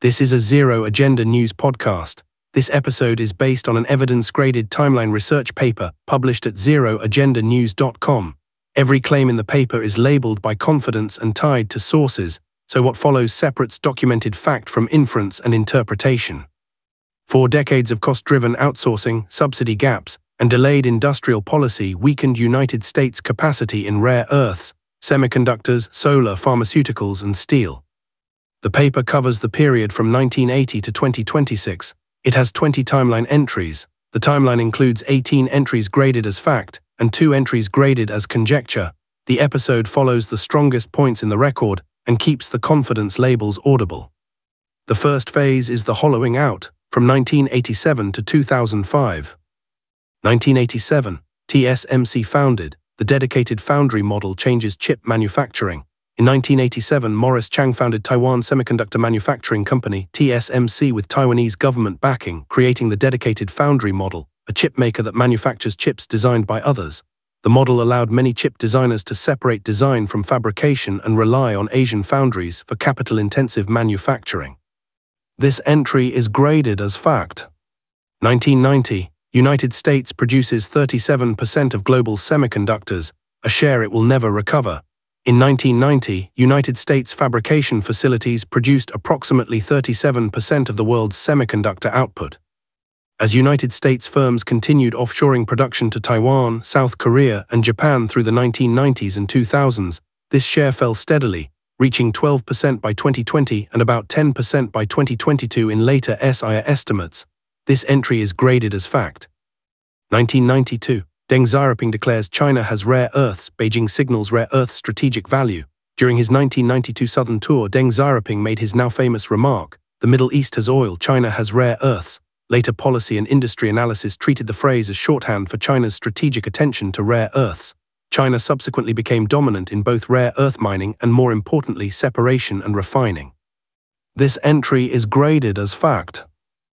This is a Zero Agenda News podcast. This episode is based on an evidence-graded timeline research paper published at zeroagendanews.com. Every claim in the paper is labeled by confidence and tied to sources, so what follows separates documented fact from inference and interpretation. 4 decades of cost-driven outsourcing, subsidy gaps, and delayed industrial policy weakened United States' capacity in rare earths, semiconductors, solar, pharmaceuticals, and steel. The paper covers the period from 1980 to 2026. It has 20 timeline entries. The timeline includes 18 entries graded as fact and 2 entries graded as conjecture. The episode follows the strongest points in the record and keeps the confidence labels audible. The first phase is the hollowing out, from 1987 to 2005. 1987, TSMC founded. The dedicated foundry model changes chip manufacturing. In 1987, Morris Chang founded Taiwan Semiconductor Manufacturing Company, TSMC, with Taiwanese government backing, creating the dedicated foundry model, a chip maker that manufactures chips designed by others. The model allowed many chip designers to separate design from fabrication and rely on Asian foundries for capital-intensive manufacturing. This entry is graded as fact. 1990, United States produces 37% of global semiconductors, a share it will never recover. In 1990, United States fabrication facilities produced approximately 37% of the world's semiconductor output. As United States firms continued offshoring production to Taiwan, South Korea, and Japan through the 1990s and 2000s, this share fell steadily, reaching 12% by 2020 and about 10% by 2022 in later SIA estimates. This entry is graded as fact. 1992. Deng Xiaoping declares China has rare earths. Beijing signals rare earth strategic value. During his 1992 southern tour, Deng Xiaoping made his now famous remark, "The Middle East has oil, China has rare earths." Later policy and industry analysis treated the phrase as shorthand for China's strategic attention to rare earths. China subsequently became dominant in both rare earth mining and, more importantly, separation and refining. This entry is graded as fact.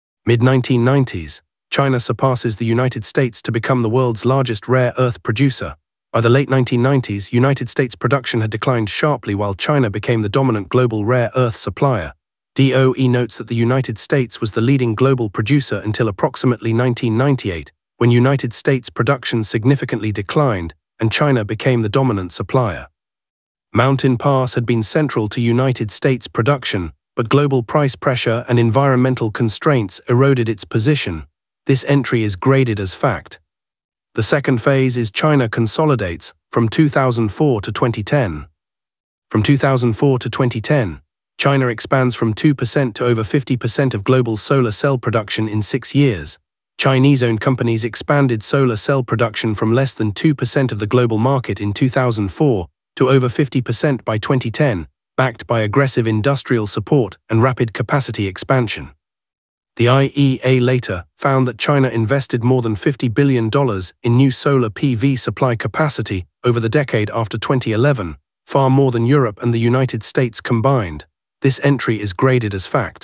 Mid-1990s. China surpasses the United States to become the world's largest rare earth producer. By the late 1990s, United States production had declined sharply while China became the dominant global rare earth supplier. DOE notes that the United States was the leading global producer until approximately 1998, when United States production significantly declined and China became the dominant supplier. Mountain Pass had been central to United States production, but global price pressure and environmental constraints eroded its position. This entry is graded as fact. The second phase is China consolidates, from 2004 to 2010. From 2004 to 2010, China expands from 2% to over 50% of global solar cell production in 6 years. Chinese-owned companies expanded solar cell production from less than 2% of the global market in 2004 to over 50% by 2010, backed by aggressive industrial support and rapid capacity expansion. The IEA later found that China invested more than $50 billion in new solar PV supply capacity over the decade after 2011, far more than Europe and the United States combined. This entry is graded as fact.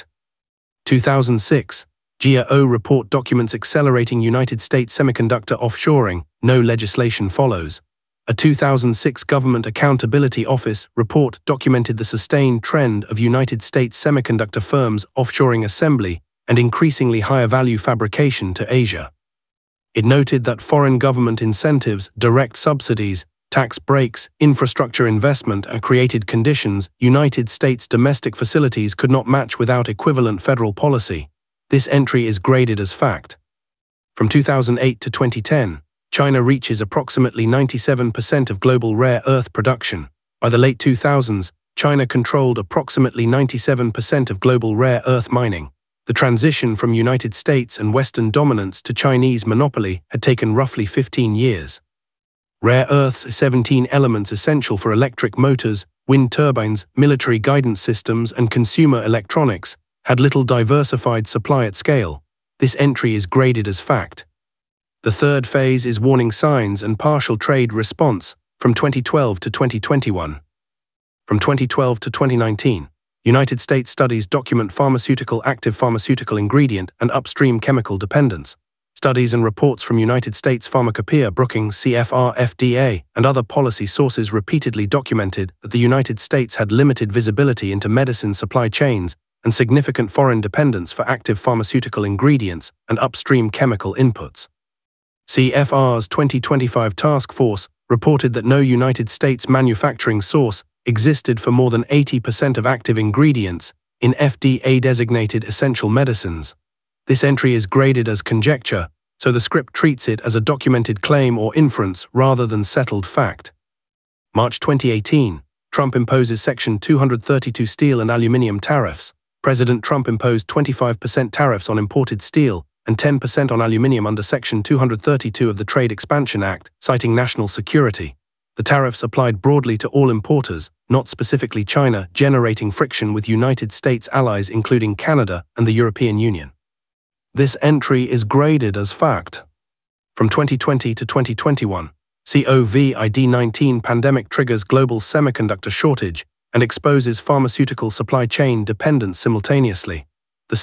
2006. GAO report documents accelerating United States semiconductor offshoring. No legislation follows. A 2006 Government Accountability Office report documented the sustained trend of United States semiconductor firms offshoring assembly and increasingly higher value fabrication to Asia. It noted that foreign government incentives, direct subsidies, tax breaks, infrastructure investment and created conditions United States domestic facilities could not match without equivalent federal policy. This entry is graded as fact. From 2008 to 2010, China reaches approximately 97% of global rare earth production. By the late 2000s, China controlled approximately 97% of global rare earth mining. The transition from United States and Western dominance to Chinese monopoly had taken roughly 15 years. Rare earths are 17 elements essential for electric motors, wind turbines, military guidance systems, and consumer electronics, had little diversified supply at scale. This entry is graded as fact. The third phase is warning signs and partial trade response, from 2012 to 2021. From 2012 to 2019, United States studies document active pharmaceutical ingredient and upstream chemical dependence. Studies and reports from United States Pharmacopoeia, Brookings, CFR, FDA, and other policy sources repeatedly documented that the United States had limited visibility into medicine supply chains and significant foreign dependence for active pharmaceutical ingredients and upstream chemical inputs. CFR's 2025 task force reported that no United States manufacturing source existed for more than 80% of active ingredients in FDA-designated essential medicines. This entry is graded as conjecture, so the script treats it as a documented claim or inference rather than settled fact. March 2018, Trump imposes Section 232 steel and aluminium tariffs. President Trump imposed 25% tariffs on imported steel and 10% on aluminium under Section 232 of the Trade Expansion Act, citing national security. The tariffs applied broadly to all importers, not specifically China, generating friction with United States allies including Canada and the European Union. This entry is graded as fact. From 2020 to 2021, COVID-19 pandemic triggers global semiconductor shortage and exposes pharmaceutical supply chain dependence simultaneously. The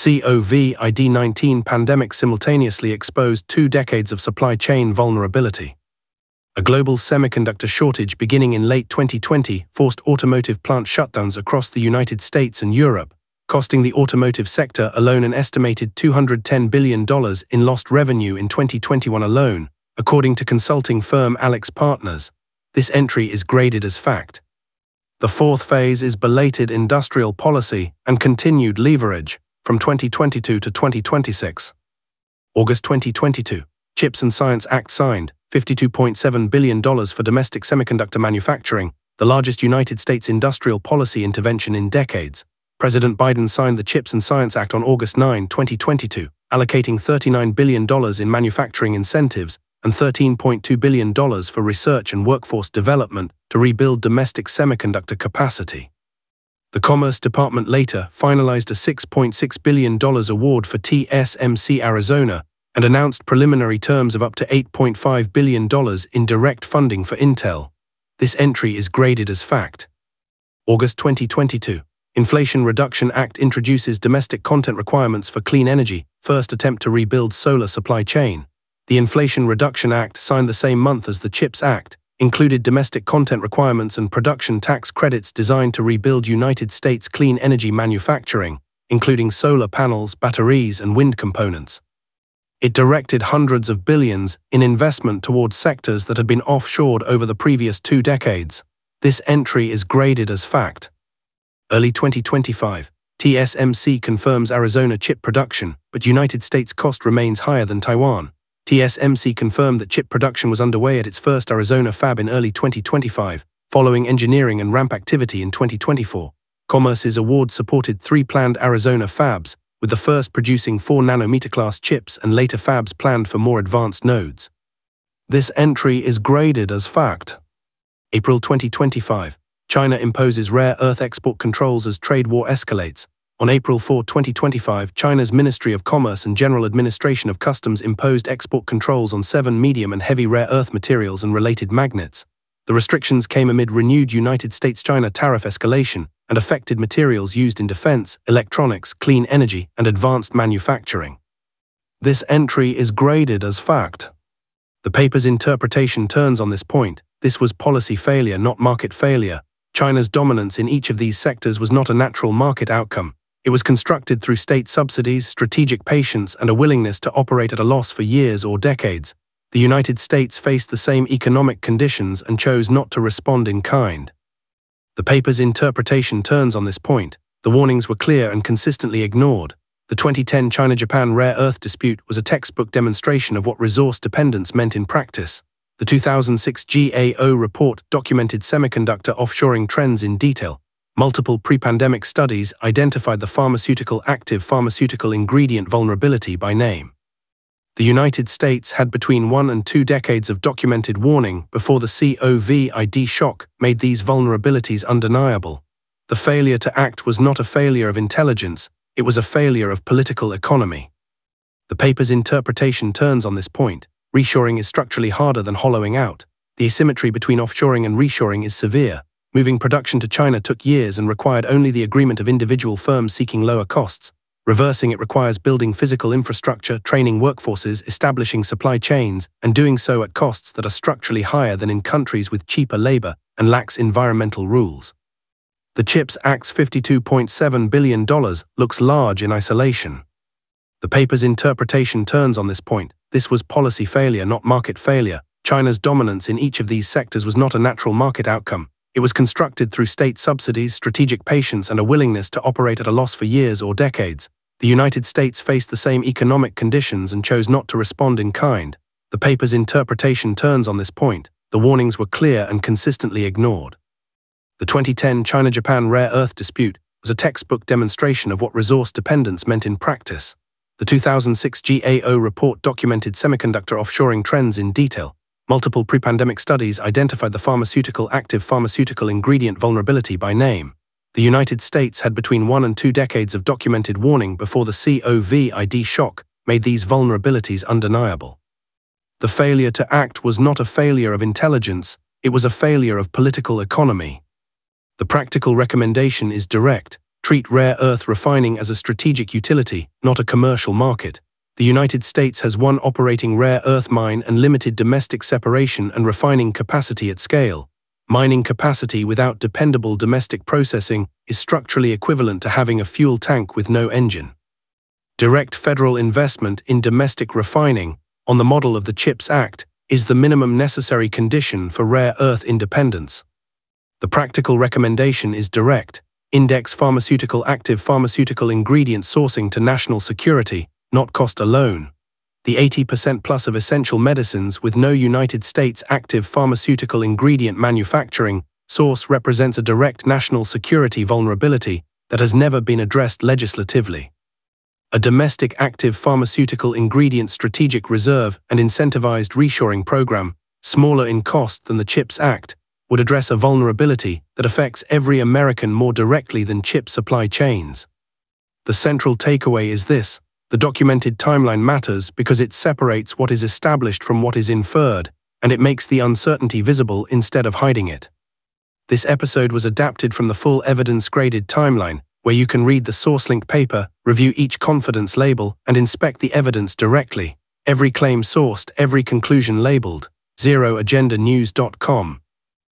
COVID-19 pandemic simultaneously exposed 2 decades of supply chain vulnerability. A global semiconductor shortage beginning in late 2020 forced automotive plant shutdowns across the United States and Europe, costing the automotive sector alone an estimated $210 billion in lost revenue in 2021 alone, according to consulting firm AlixPartners. This entry is graded as fact. The fourth phase is belated industrial policy and continued leverage from 2022 to 2026. August 2022, CHIPS and Science Act signed, $52.7 billion for domestic semiconductor manufacturing, the largest United States industrial policy intervention in decades. President Biden signed the CHIPS and Science Act on August 9, 2022, allocating $39 billion in manufacturing incentives and $13.2 billion for research and workforce development to rebuild domestic semiconductor capacity. The Commerce Department later finalized a $6.6 billion award for TSMC Arizona and announced preliminary terms of up to $8.5 billion in direct funding for Intel. This entry is graded as fact. August 2022, Inflation Reduction Act introduces domestic content requirements for clean energy, first attempt to rebuild solar supply chain. The Inflation Reduction Act, signed the same month as the CHIPS Act, included domestic content requirements and production tax credits designed to rebuild United States clean energy manufacturing, including solar panels, batteries, and wind components. It directed hundreds of billions in investment towards sectors that had been offshored over the previous 2 decades. This entry is graded as fact. Early 2025, TSMC confirms Arizona chip production, but United States cost remains higher than Taiwan. TSMC confirmed that chip production was underway at its first Arizona fab in early 2025, following engineering and ramp activity in 2024. Commerce's award supported 3 planned Arizona fabs, with the first producing 4-nanometer class chips and later fabs planned for more advanced nodes. This entry is graded as fact. April 2025, China imposes rare earth export controls as trade war escalates. On April 4, 2025, China's Ministry of Commerce and General Administration of Customs imposed export controls on 7 medium and heavy rare earth materials and related magnets. The restrictions came amid renewed United States-China tariff escalation and affected materials used in defense, electronics, clean energy, and advanced manufacturing. This entry is graded as fact. The paper's interpretation turns on this point. This was policy failure, not market failure. China's dominance in each of these sectors was not a natural market outcome. It was constructed through state subsidies, strategic patience, and a willingness to operate at a loss for years or decades. The United States faced the same economic conditions and chose not to respond in kind. The paper's interpretation turns on this point. The warnings were clear and consistently ignored. The 2010 China-Japan rare earth dispute was a textbook demonstration of what resource dependence meant in practice. The 2006 GAO report documented semiconductor offshoring trends in detail. Multiple pre-pandemic studies identified the active pharmaceutical ingredient vulnerability by name. The United States had between 1 and 2 decades of documented warning before the COVID shock made these vulnerabilities undeniable. The failure to act was not a failure of intelligence, it was a failure of political economy. The paper's interpretation turns on this point. Reshoring is structurally harder than hollowing out. The asymmetry between offshoring and reshoring is severe. Moving production to China took years and required only the agreement of individual firms seeking lower costs. Reversing it requires building physical infrastructure, training workforces, establishing supply chains, and doing so at costs that are structurally higher than in countries with cheaper labor and lax environmental rules. The CHIPS Act's $52.7 billion looks large in isolation. The paper's interpretation turns on this point. This was policy failure, not market failure. China's dominance in each of these sectors was not a natural market outcome. It was constructed through state subsidies, strategic patience, and a willingness to operate at a loss for years or decades. The United States faced the same economic conditions and chose not to respond in kind. The paper's interpretation turns on this point. The warnings were clear and consistently ignored. The 2010 China-Japan rare earth dispute was a textbook demonstration of what resource dependence meant in practice. The 2006 GAO report documented semiconductor offshoring trends in detail. Multiple pre-pandemic studies identified the active pharmaceutical ingredient vulnerability by name. The United States had between 1 and 2 decades of documented warning before the COVID shock made these vulnerabilities undeniable. The failure to act was not a failure of intelligence, it was a failure of political economy. The practical recommendation is direct. Treat rare earth refining as a strategic utility, not a commercial market. The United States has one operating rare earth mine and limited domestic separation and refining capacity at scale. Mining capacity without dependable domestic processing is structurally equivalent to having a fuel tank with no engine. Direct federal investment in domestic refining, on the model of the CHIPS Act, is the minimum necessary condition for rare earth independence. The practical recommendation is direct. Index active pharmaceutical ingredient sourcing to national security, not cost alone. The 80% plus of essential medicines with no United States active pharmaceutical ingredient manufacturing source represents a direct national security vulnerability that has never been addressed legislatively. A domestic active pharmaceutical ingredient strategic reserve and incentivized reshoring program, smaller in cost than the CHIPS Act, would address a vulnerability that affects every American more directly than chip supply chains. The central takeaway is this: the documented timeline matters because it separates what is established from what is inferred, and it makes the uncertainty visible instead of hiding it. This episode was adapted from the full evidence-graded timeline, where you can read the source-link paper, review each confidence label, and inspect the evidence directly. Every claim sourced, every conclusion labeled. ZeroAgendaNews.com